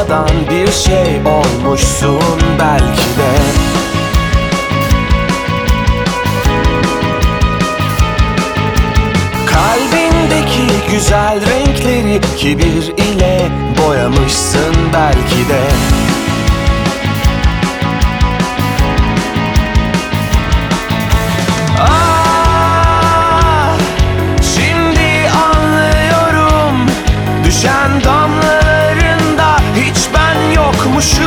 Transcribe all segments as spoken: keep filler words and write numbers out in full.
olmadan bir şey olmuşsun belki de. Kalbindeki güzel renkleri kibir ile boyamışsın belki de. Ah, şimdi anlıyorum, düşen damlalarında hiç ben yokmuşum.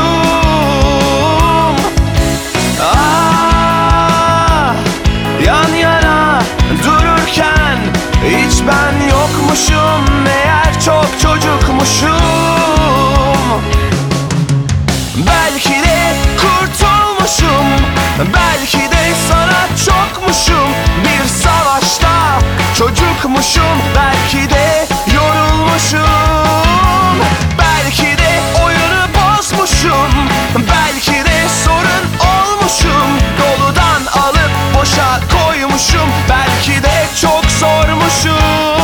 Ah, yan yana dururken hiç ben yokmuşum, meğer çok çocukmuşum. Belki de kurtulmuşum, belki de sana çokmuşum. Bir savaşta çocukmuşum, belki de yorulmuşum. Belki de oyunu bozmuşum, belki de sorun olmuşum. Doludan alıp boşa koymuşum, belki de çok sormuşum.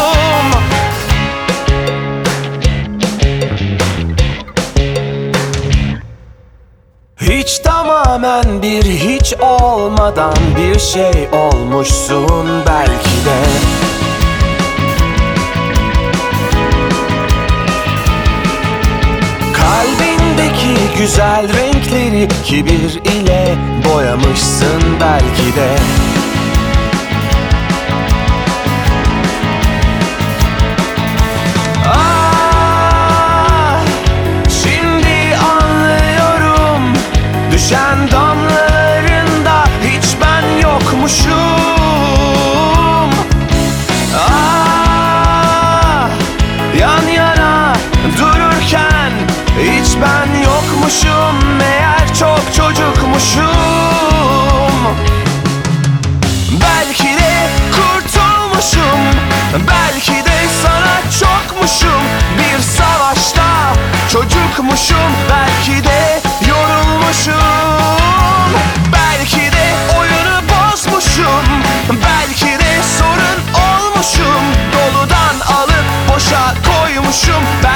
Hiç tamamen bir hiç olmadan bir şey olmuşsun belki de. Kalbindeki güzel renkleri kibir ile boyamışsın belki de. Düşen damlalarında hiç ben yokmuşum. Ah, yan yana dururken hiç ben yokmuşum, meğer çok çocukmuşum. Belki de kurtulmuşum, belki de sana çokmuşum. Bir savaşta çocukmuşum, belki de yorulmuşum. Belki de oyunu bozmuşum, belki de sorun olmuşum. Doludan alıp boşa koymuşum.